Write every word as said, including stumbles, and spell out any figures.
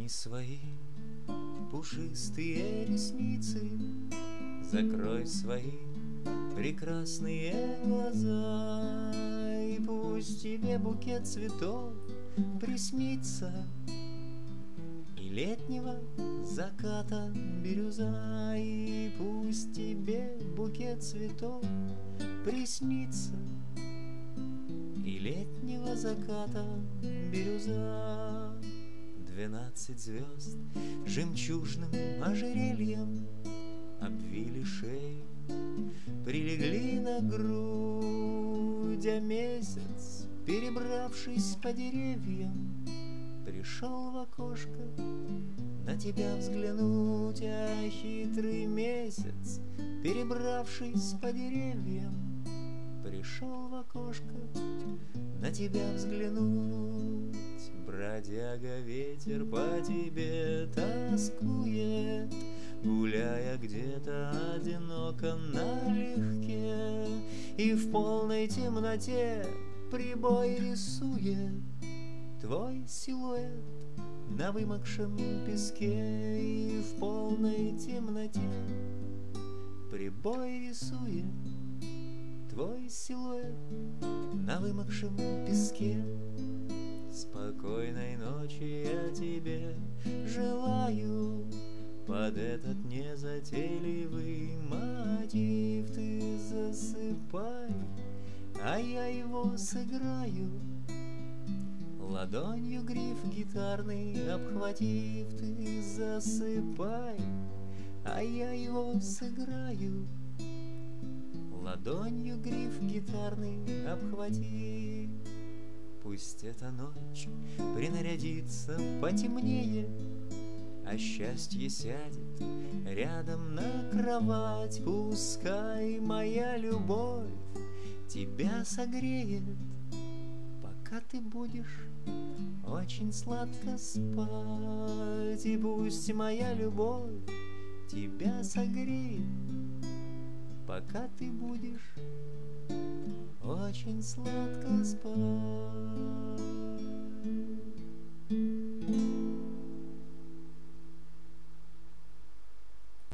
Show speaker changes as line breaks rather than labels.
Подними свои пушистые ресницы, закрой свои прекрасные глаза, и пусть тебе букет цветов приснится, и летнего заката бирюза, и пусть тебе букет цветов приснится, и летнего заката бирюза. Двенадцать звезд жемчужным ожерельем обвили шею, прилегли на грудь, а месяц, перебравшись по деревьям, пришел в окошко на тебя взглянуть, а хитрый месяц, перебравшись по деревьям, пришел в окошко на тебя взглянуть. Бродяга ветер по тебе тоскует, гуляя где-то одиноко налегке, и в полной темноте прибой рисует твой силуэт на вымокшем песке, и в полной темноте прибой рисует твой силуэт на вымокшем песке. Спокойной ночи я тебе желаю под этот незатейливый мотив. Ты засыпай, а я его сыграю, ладонью гриф гитарный обхватив. Ты засыпай, а я его сыграю, ладонью гриф гитарный обхватив. Пусть эта ночь принарядится потемнее, а счастье сядет рядом на кровать. Пускай моя любовь тебя согреет, пока ты будешь очень сладко спать. И пусть моя любовь тебя согреет, пока ты будешь очень сладко спать.